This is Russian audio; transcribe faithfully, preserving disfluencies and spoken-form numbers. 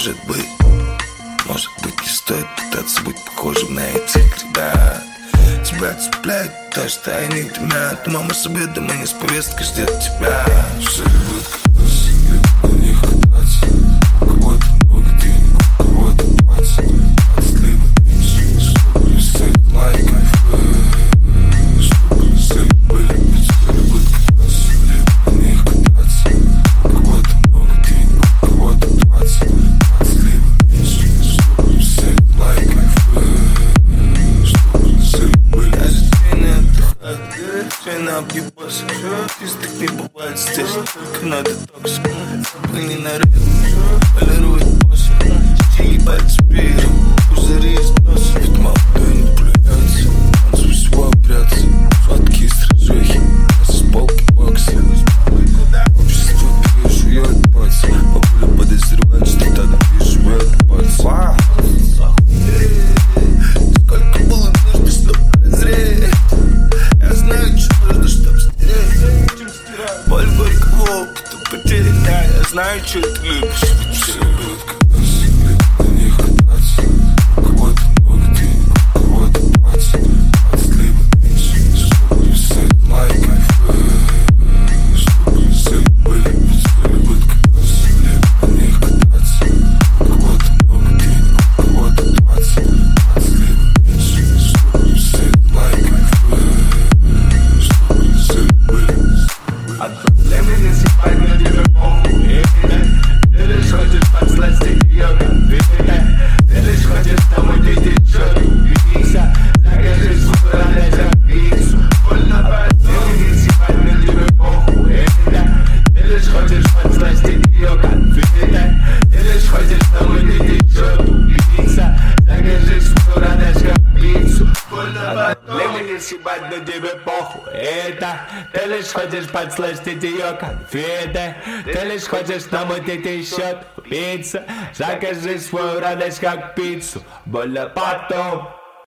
может быть, может быть, не стоит пытаться быть похожим на этих ребят. Тебя цепляет то, что они дымят. Мама с обедом и не с повесткой ждет тебя. Все любят кататься, любят на них кататься. У кого-то много денег, у кого-то двадцать, двадцать либо меньше. Чтобы рисовать лайк, чтобы рисовать были. Все любят кататься, любят на них кататься. У кого-то много денег, у кого-то двадцать, двадцать либо меньше. Чтобы рисовать лайк, чтобы рисовать были. Фена объебался, из так не бывает здесь. Только надо токсик, не на рыбу. Полирует посох, стили пальцы пиру. Пузыри из носа, ведь молодой не плюется. Он с всего прятаться, сладкие стражухи. С полки бокса. Общество пережует пальцы. Бабуля подозревает, что тогда переживет пальцы. Сколько было нужно, чтобы прозреть. Я знаю, что нужно, чтобы стереть. Боль горького опыта потери. Да, я знаю, что ты любишь. Все любят кататься, любят на них кататься. У кого-то много денег, у кого-то двадцать, двадцать либо меньше. Чтобы рисовать лайк, чтобы рисовать были. Все любят кататься, любят на них кататься. У кого-то много денег, у кого-то двадцать, двадцать либо меньше. Чтобы рисовать лайк, чтобы рисовать были. От проблемы не сыпать на тебе похуй. Ты лишь хочешь подсластить ее конфеты. Ты лишь хочешь домой, ты течет убийца. Закажи свою радость как пиццу. Больно проблемы не сыпать на тебе похуй. Ты лишь хочешь подсластить ее конфеты. Ты лишь хочешь домой, ты течет убийца. Закажи свою радость как пиццу. Больно проблемы не сыпать на тебе похуй. Это ты лишь хочешь подсластить ее конфеты. Ты лишь хочешь намутить еще убийца. Закажи свою радость как пиццу. Больно потом.